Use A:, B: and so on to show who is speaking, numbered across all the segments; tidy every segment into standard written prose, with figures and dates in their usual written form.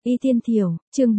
A: Y Tiên Thiểu, chương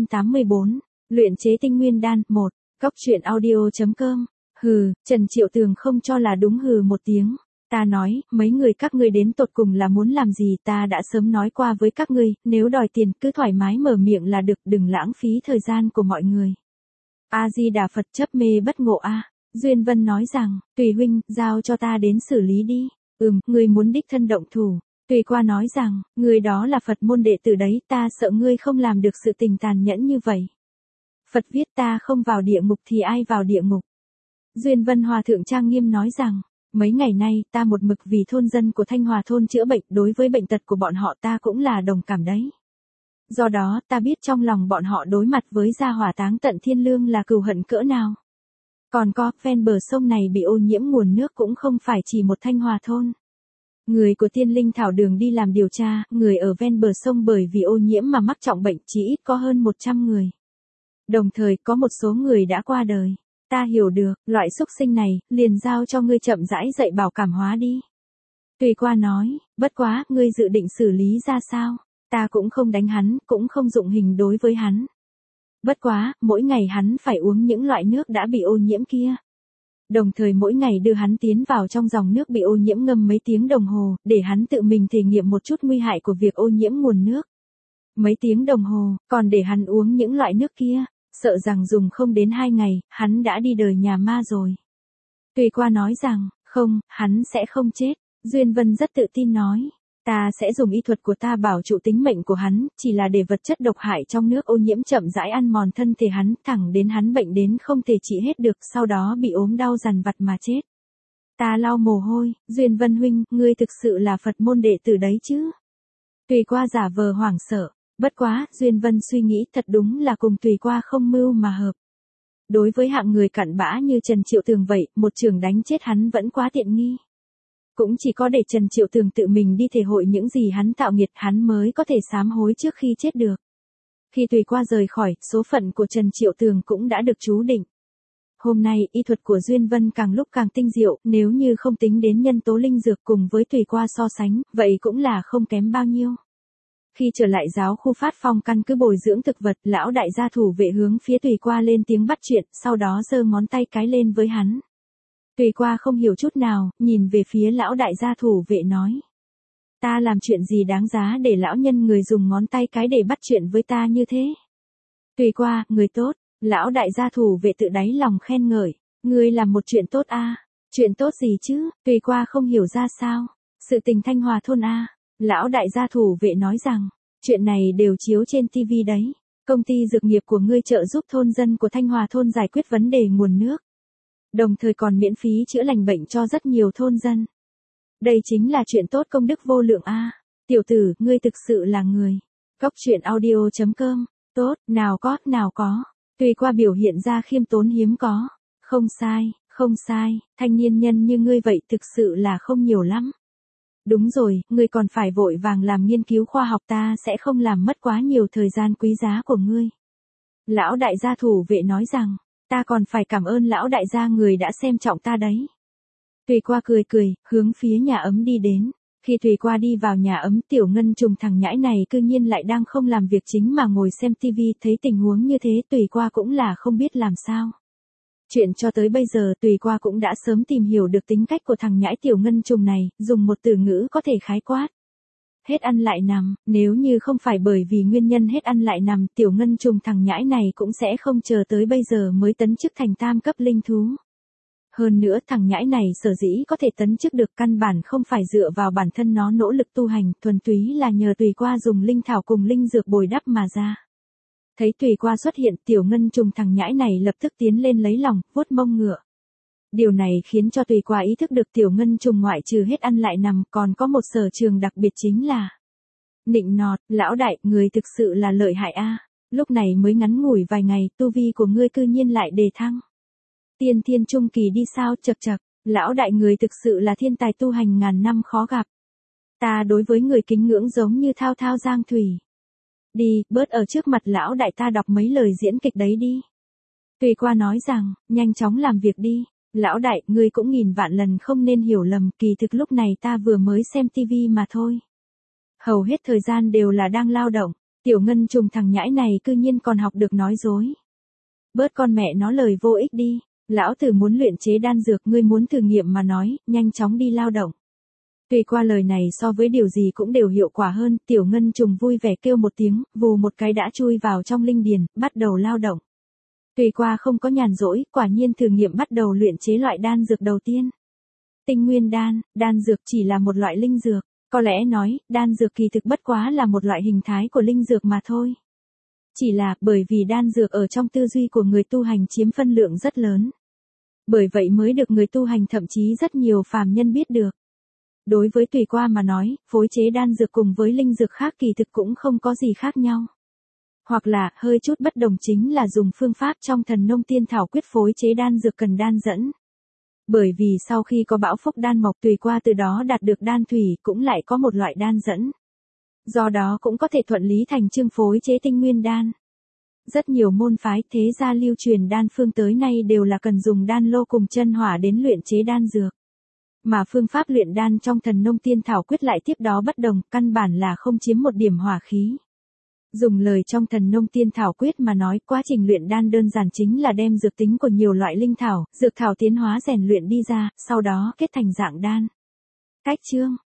A: 484, luyện chế tinh nguyên đan, 1, Cóc truyện audio.com. Hừ, Trần Triệu Tường không cho là đúng hừ một tiếng. Ta nói, mấy người các ngươi đến tột cùng là muốn làm gì, ta đã sớm nói qua với các ngươi, nếu đòi tiền cứ thoải mái mở miệng là được, đừng lãng phí thời gian của mọi người. A-di-đà Phật, chấp mê bất ngộ a. Duyên Vân nói rằng, Tùy huynh, giao cho ta đến xử lý đi. Ngươi muốn đích thân động thủ. Tùy Qua nói rằng, ngươi đó là Phật môn đệ tử đấy, ta sợ ngươi không làm được sự tình tàn nhẫn như vậy. Phật viết ta không vào địa ngục thì ai vào địa ngục. Duyên Vân Hòa thượng trang nghiêm nói rằng, mấy ngày nay ta một mực vì thôn dân của Thanh Hòa thôn chữa bệnh, đối với bệnh tật của bọn họ ta cũng là đồng cảm đấy. Do đó ta biết trong lòng bọn họ đối mặt với gia hỏa táng tận thiên lương là cừu hận cỡ nào. Còn có, ven bờ sông này bị ô nhiễm nguồn nước cũng không phải chỉ một Thanh Hòa thôn. Người của Tiên Linh Thảo Đường đi làm điều tra, người ở ven bờ sông bởi vì ô nhiễm mà mắc trọng bệnh chỉ ít có hơn 100 người. Đồng thời có một số người đã qua đời. Ta hiểu được, loại xúc sinh này, liền giao cho ngươi chậm rãi dạy bảo cảm hóa đi. Tùy Qua nói, bất quá, ngươi dự định xử lý ra sao? Ta cũng không đánh hắn, cũng không dụng hình đối với hắn. Bất quá, mỗi ngày hắn phải uống những loại nước đã bị ô nhiễm kia. Đồng thời mỗi ngày đưa hắn tiến vào trong dòng nước bị ô nhiễm ngâm mấy tiếng đồng hồ, để hắn tự mình thể nghiệm một chút nguy hại của việc ô nhiễm nguồn nước. Mấy tiếng đồng hồ, còn để hắn uống những loại nước kia, sợ rằng dùng không đến 2 ngày, hắn đã đi đời nhà ma rồi. Tùy Qua nói rằng, không, hắn sẽ không chết. Duyên Vân rất tự tin nói, ta sẽ dùng y thuật của ta bảo trụ tính mệnh của hắn, chỉ là để vật chất độc hại trong nước ô nhiễm chậm rãi ăn mòn thân thể hắn, thẳng đến hắn bệnh đến không thể trị hết được, sau đó bị ốm đau dằn vặt mà chết. Ta lau mồ hôi, Duyên Vân huynh, ngươi thực sự là Phật môn đệ tử đấy chứ? Tùy Qua giả vờ hoảng sợ, bất quá, Duyên Vân suy nghĩ thật đúng là cùng Tùy Qua không mưu mà hợp. Đối với hạng người cặn bã như Trần Triệu Tường vậy, một chưởng đánh chết hắn vẫn quá tiện nghi. Cũng chỉ có để Trần Triệu Tường tự mình đi thể hội những gì hắn tạo nghiệt hắn mới có thể sám hối trước khi chết được. Khi Tùy Qua rời khỏi, số phận của Trần Triệu Tường cũng đã được chú định. Hôm nay, y thuật của Duyên Vân càng lúc càng tinh diệu, nếu như không tính đến nhân tố linh dược cùng với Tùy Qua so sánh, vậy cũng là không kém bao nhiêu. Khi trở lại giáo khu Phát Phong căn cứ bồi dưỡng thực vật, lão đại gia thủ vệ hướng phía Tùy Qua lên tiếng bắt chuyện, sau đó giơ ngón tay cái lên với hắn. Tùy Qua không hiểu chút nào, nhìn về phía lão đại gia thủ vệ nói. Ta làm chuyện gì đáng giá để lão nhân người dùng ngón tay cái để bắt chuyện với ta như thế? Tùy Qua, người tốt, lão đại gia thủ vệ tự đáy lòng khen ngợi. Ngươi làm một chuyện tốt a. Chuyện tốt gì chứ? Tùy Qua không hiểu ra sao. Sự tình Thanh Hòa thôn a. Lão đại gia thủ vệ nói rằng, chuyện này đều chiếu trên TV đấy. Công ty dược nghiệp của ngươi trợ giúp thôn dân của Thanh Hòa thôn giải quyết vấn đề nguồn nước. Đồng thời còn miễn phí chữa lành bệnh cho rất nhiều thôn dân. Đây chính là chuyện tốt công đức vô lượng a. Tiểu tử, ngươi thực sự là người. Cóc truyện audio.com. Tốt, nào có. Tùy Qua biểu hiện ra khiêm tốn hiếm có. Không sai, thanh niên nhân như ngươi vậy thực sự là không nhiều lắm. Đúng rồi, ngươi còn phải vội vàng làm nghiên cứu khoa học, ta sẽ không làm mất quá nhiều thời gian quý giá của ngươi. Lão đại gia thủ vệ nói rằng, ta còn phải cảm ơn lão đại gia người đã xem trọng ta đấy. Tùy Qua cười, hướng phía nhà ấm đi đến. Khi Tùy Qua đi vào nhà ấm, Tiểu Ngân Trùng thằng nhãi này cư nhiên lại đang không làm việc chính mà ngồi xem tivi, thấy tình huống như thế Tùy Qua cũng là không biết làm sao. Chuyện cho tới bây giờ Tùy Qua cũng đã sớm tìm hiểu được tính cách của thằng nhãi Tiểu Ngân Trùng này, dùng một từ ngữ có thể khái quát. Hết ăn lại nằm, nếu như không phải bởi vì nguyên nhân hết ăn lại nằm, Tiểu Ngân Trùng thằng nhãi này cũng sẽ không chờ tới bây giờ mới tấn chức thành tam cấp linh thú. Hơn nữa thằng nhãi này sở dĩ có thể tấn chức được căn bản không phải dựa vào bản thân nó nỗ lực tu hành, thuần túy là nhờ Tùy Qua dùng linh thảo cùng linh dược bồi đắp mà ra. Thấy Tùy Qua xuất hiện, Tiểu Ngân Trùng thằng nhãi này lập tức tiến lên lấy lòng, vuốt mông ngựa. Điều này khiến cho Tùy Qua ý thức được Tiểu Ngân Trùng ngoại trừ hết ăn lại nằm còn có một sở trường đặc biệt chính là nịnh nọt. Lão đại, người thực sự là lợi hại a. Lúc này mới ngắn ngủi vài ngày, tu vi của ngươi cư nhiên lại đề thăng. Tiên thiên trung kỳ đi sao? Chậc, lão đại người thực sự là thiên tài tu hành ngàn năm khó gặp. Ta đối với người kính ngưỡng giống như thao thao giang thủy. Đi, bớt ở trước mặt lão đại ta đọc mấy lời diễn kịch đấy đi. Tùy Qua nói rằng, nhanh chóng làm việc đi. Lão đại, ngươi cũng nghìn vạn lần không nên hiểu lầm, kỳ thực lúc này ta vừa mới xem tivi mà thôi. Hầu hết thời gian đều là đang lao động. Tiểu Ngân Trùng thằng nhãi này cư nhiên còn học được nói dối. Bớt con mẹ nó lời vô ích đi, lão tử muốn luyện chế đan dược, ngươi muốn thử nghiệm mà nói, nhanh chóng đi lao động. Tuy qua lời này so với điều gì cũng đều hiệu quả hơn, Tiểu Ngân Trùng vui vẻ kêu một tiếng, vù một cái đã chui vào trong linh điền, bắt đầu lao động. Tuy qua không có nhàn rỗi, quả nhiên thử nghiệm bắt đầu luyện chế loại đan dược đầu tiên. Tinh nguyên đan, đan dược chỉ là một loại linh dược, có lẽ nói, đan dược kỳ thực bất quá là một loại hình thái của linh dược mà thôi. Chỉ là, bởi vì đan dược ở trong tư duy của người tu hành chiếm phân lượng rất lớn. Bởi vậy mới được người tu hành thậm chí rất nhiều phàm nhân biết được. Đối với Tùy Qua mà nói, phối chế đan dược cùng với linh dược khác kỳ thực cũng không có gì khác nhau. Hoặc là, hơi chút bất đồng chính là dùng phương pháp trong Thần Nông Tiên Thảo Quyết phối chế đan dược cần đan dẫn. Bởi vì sau khi có bão phúc đan mộc, Tùy Qua từ đó đạt được đan thủy, cũng lại có một loại đan dẫn. Do đó cũng có thể thuận lý thành chương phối chế tinh nguyên đan. Rất nhiều môn phái thế gia lưu truyền đan phương tới nay đều là cần dùng đan lô cùng chân hỏa đến luyện chế đan dược. Mà phương pháp luyện đan trong Thần Nông Tiên Thảo Quyết lại tiếp đó bất đồng, căn bản là không chiếm một điểm hỏa khí. Dùng lời trong Thần Nông Tiên Thảo Quyết mà nói, quá trình luyện đan đơn giản chính là đem dược tính của nhiều loại linh thảo, dược thảo tiến hóa rèn luyện đi ra, sau đó kết thành dạng đan. Cách chương